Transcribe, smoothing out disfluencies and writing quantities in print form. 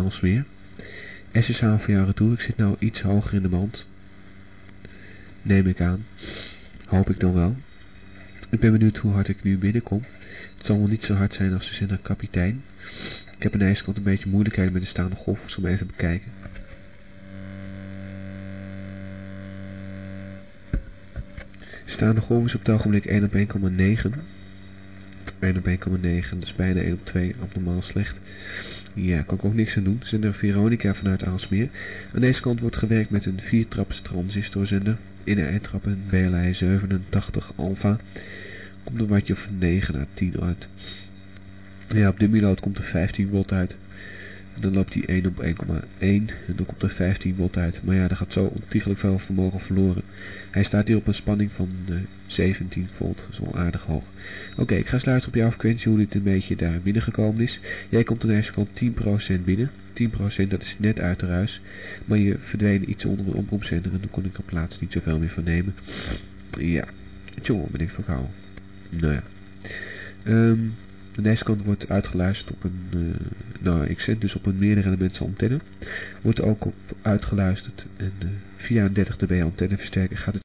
Aalsmeer. SSH voor jou retour. Ik zit nou iets hoger in de band. Neem ik aan. Hoop ik dan wel. Ik ben benieuwd hoe hard ik nu binnenkom. Het zal wel niet zo hard zijn als de zender kapitein. Ik heb aan deze kant een beetje moeilijkheden met de staande golf. Ik zal hem even bekijken. Staande golf is op het ogenblik 1 op 1,9. 1 op 1,9, dat is bijna 1 op 2, abnormaal slecht. Ja, kan ik ook niks aan doen. Zender Veronica vanuit Aalsmeer. Aan deze kant wordt gewerkt met een 4-traps transistorzender. In een trap een BLI 87 Alpha. Komt een wattje of 9 à 10 uit. Ja, op Dummy-load komt er 15 volt uit. En dan loopt hij 1 op 1,1 en dan komt er 15 volt uit. Maar ja, daar gaat zo ontiegelijk veel vermogen verloren. Hij staat hier op een spanning van 17 volt, dat is wel aardig hoog. Oké, ik ga eens luisteren op jouw frequentie hoe dit een beetje daar binnengekomen is. Jij komt aan deze kant 10% binnen. 10% dat is net uit de ruis. Maar je verdween iets onder een oproepzender en toen kon ik op plaats niet zoveel meer van nemen. Ja, jongen ben ik verkouden. Nou ja. Aan deze kant wordt uitgeluisterd op een, ik zet dus op een meerdere elementen antenne. Wordt ook op uitgeluisterd en via een 30 dB antenneversterker gaat het